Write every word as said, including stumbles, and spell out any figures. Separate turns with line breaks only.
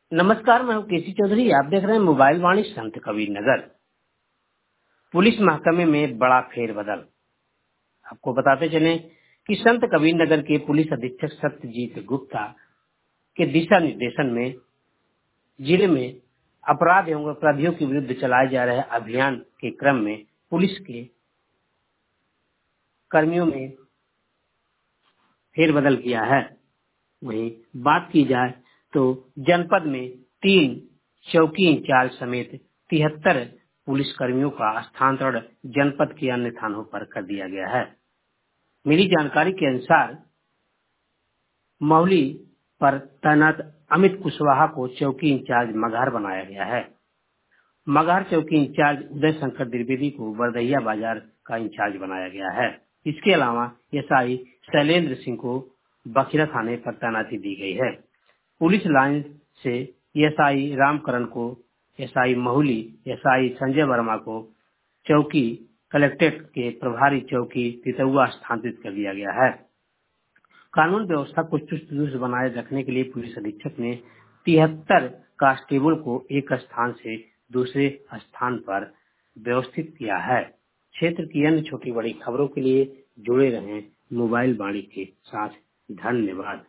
नमस्कार, मैं हूं केसी चौधरी। आप देख रहे हैं मोबाइल वाणी संत कबीर नगर। पुलिस महकमे में बड़ा फेरबदल। आपको बताते चलें कि संत कबीर नगर के पुलिस अधीक्षक सत्यजीत गुप्ता के दिशा निर्देशन में जिले में अपराध एवं अपराधियों के विरुद्ध चलाए जा रहे अभियान के क्रम में पुलिस के कर्मियों में फेरबदल किया है। वहीं बात की जाए तो जनपद में तीन चौकी इंचार्ज समेत तिहत्तर पुलिस कर्मियों का स्थानांतरण जनपद के अन्य थानों पर कर दिया गया है। मिली जानकारी के अनुसार मौली पर तैनात अमित कुशवाहा को चौकी इंचार्ज मगहर बनाया गया है। मगहर चौकी इंचार्ज उदय शंकर द्विवेदी को बरदहिया बाजार का इंचार्ज बनाया गया है। इसके अलावा एसआई शैलेंद्र सिंह को बखिरा थाने पर तैनाती दी गई है। पुलिस लाइन से एसआई रामकरण को एसआई महुली, एसआई संजय वर्मा को चौकी कलेक्ट्रेट के प्रभारी चौकी तितौआ स्थानांतरित कर दिया गया है। कानून व्यवस्था को चुस्त दुरुस्त बनाए रखने के लिए पुलिस अधीक्षक ने तिहत्तर कांस्टेबल को एक स्थान से दूसरे स्थान पर व्यवस्थित किया है। क्षेत्र की अन्य छोटी बड़ी खबरों के लिए जुड़े रहें मोबाइल वाणी के साथ। धन्यवाद।